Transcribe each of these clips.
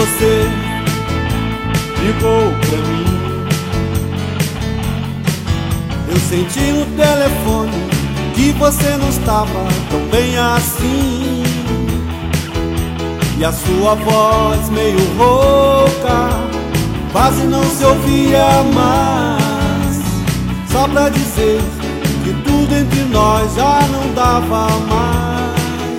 você ligou pra mim. Eu senti no telefone que você não estava tão bem assim, e a sua voz meio rouca quase não se ouvia mais, só pra dizer que tudo entre nós já não dava mais.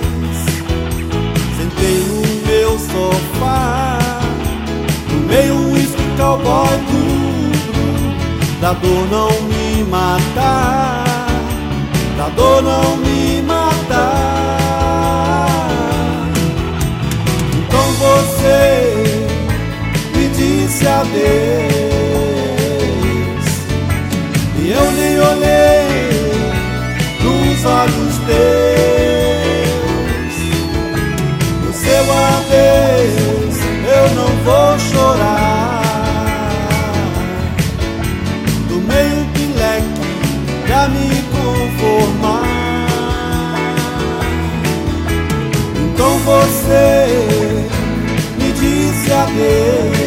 Sentei no meu sofá, no meio um whisky cowboy duro, da dor não me matar, da dor não me matar. Então você me disse adeus, e eu nem olhei nos olhos teus. No seu adeus eu não vou chorar, do meio pileque pra me conformar. Então você me disse adeus,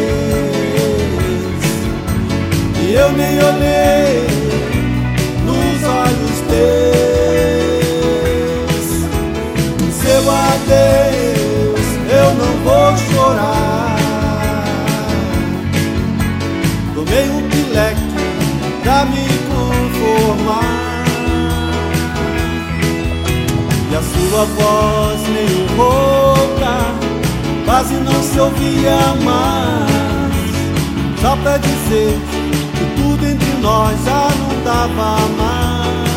e eu nem olhei nos olhos teus. No seu adeus eu não vou chorar, tomei um pileque pra me conformar. E a sua voz meio rouca quase não se ouvia mais, só pra dizer que tudo entre nós já não dava mais.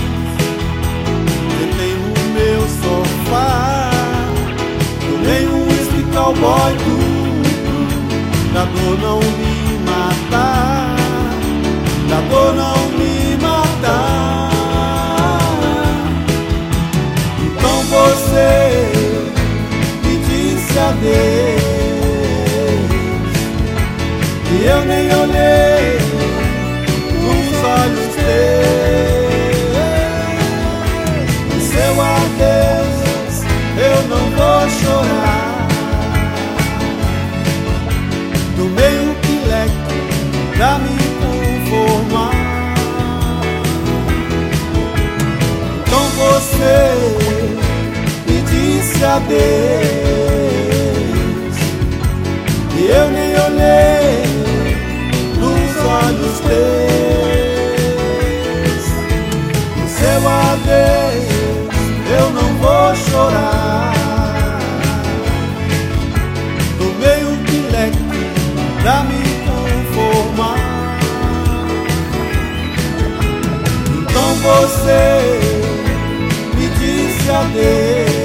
Sentei no meu sofá, tomei um whisky cowboy duro, pra dor não me matar, pra dor não me matar. Então você me disse adeus, e eu nem olhei nos olhos teus. No seu adeus eu não vou chorar, tomei um pileque pra me conformar. Então você me disse adeus, e eu nem olhei nos olhos teus. No seu adeus eu não vou chorar, tomei um pileque pra me conformar. Então você me disse adeus,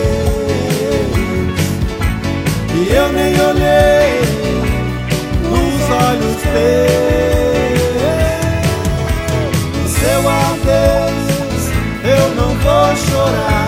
e eu nem olhei nos olhos teus. No seu adeus eu não vou chorar,